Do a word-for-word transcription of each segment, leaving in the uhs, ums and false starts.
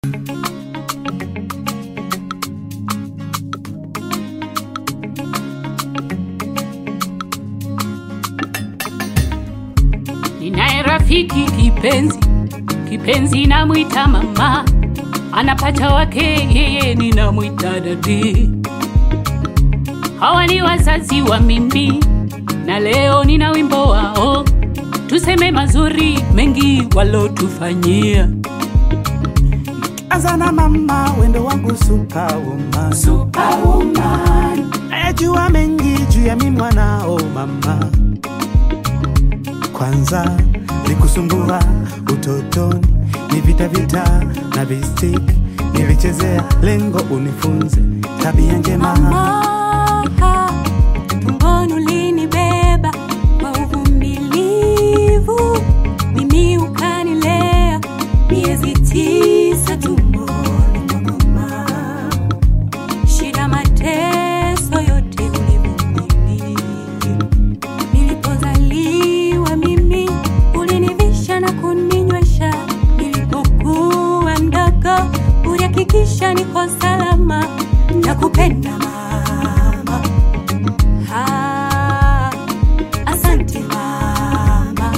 Ninaye rafiki kipenzi, kipenzi namuita mama, anapata wake yeye ninamuita dadi. Hawa ni wazazi wa mimi, na leo nina wimbo wao, tuseme mazuri mengi walotufanyia. Azana mama, wendo wangu superwoman, Superwoman, najua mengi juu ya mimi mwanao mama. Kwanza nikusumbua utotoni, ni vita vita na vistik nilichezea, lengo unifunze tabia njema. Mama, tumboni ulinibeba kwa uvumilivu, mimi ukanilea miezi tisa tumboni mwa mama. Shida mateso yote ulivumilia. Nilipozaliwa mimi ulinivisha na kuninywesha, nilipokuwa mdogo ulihakikisha niko salama. Nakupenda mama, ha, asante mama,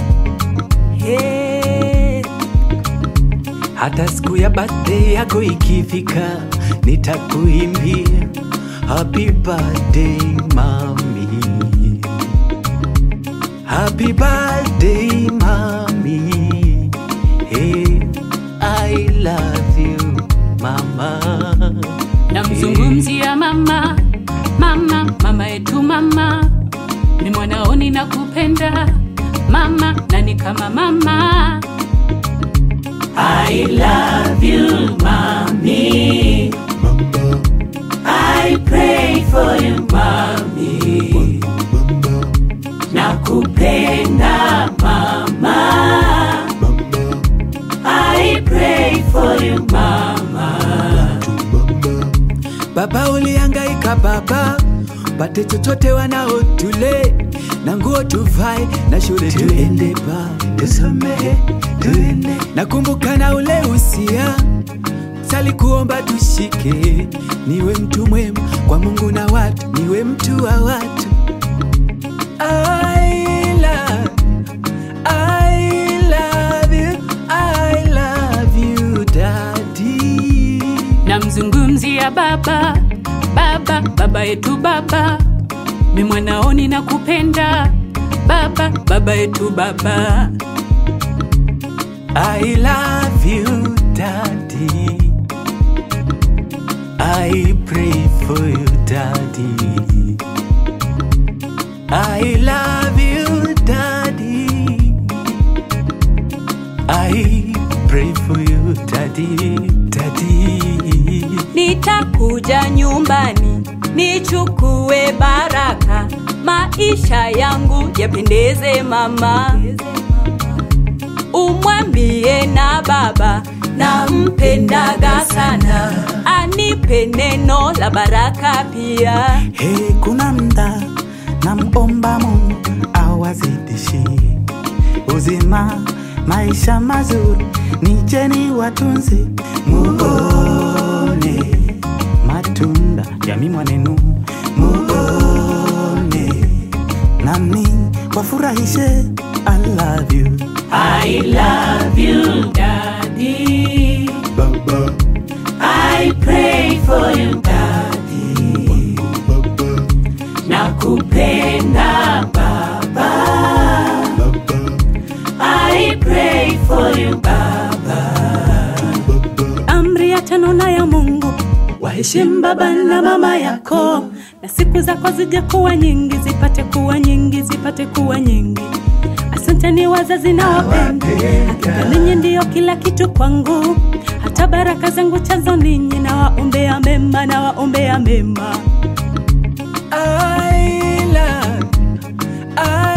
hey. Hata siku ya birthday yako ikifika, nitakuimbia happy birthday mami, happy birthday mami, hey, I love you mama. namzungumzia mama, mama, mama yetu mama. Ni mwanaoni na kupenda mama, nani kama mama. I love you mommy, I pray for you mommy, nakupenda mama, I pray for you mama. Baba ulihangaika baba, pate chochote wanao tule, na nguo tuvae, na shule tuende ba, tusomehe, tuende. Nakumbuka na ule usia, sali kuomba tushike, niwe mtu mwema kwa Mungu na watu, niwe mtu wa watu. I love, I love you, I love you daddy. Namzungumzia baba, baba, baba yetu baba. Mimi mwanaoni na kupenda baba, baba yetu baba. I love you daddy, I pray for you daddy, I love you daddy, I pray for you daddy, daddy. Nitakuja nyumbani nichukue baraka, maisha yangu yapendeze mama. Umwambie na baba nampendaga sana, anipe neno la baraka pia. Hey, kuna mda namuomba Mungu awazidishi uzima, maisha mazuri, nicheni watunzi, muone matunda ya mimi mwanenu, muone nami wafurahishe. I love you, I love you daddy, baba, I pray for you daddy, nakupenda baba, I pray for you baba. Amri ya tano na ya Mungu, waheshimu baba na mama yako, na siku zako zije kuwa nyingi, zipate kuwa nyingi, zipate kuwa nyingi. Asanteni wazazi na wapenda, hakika ninyi ndio kila kitu kwangu, hata baraka zangu chazo ninyi, na waombea mema, na waombea mema. I love, I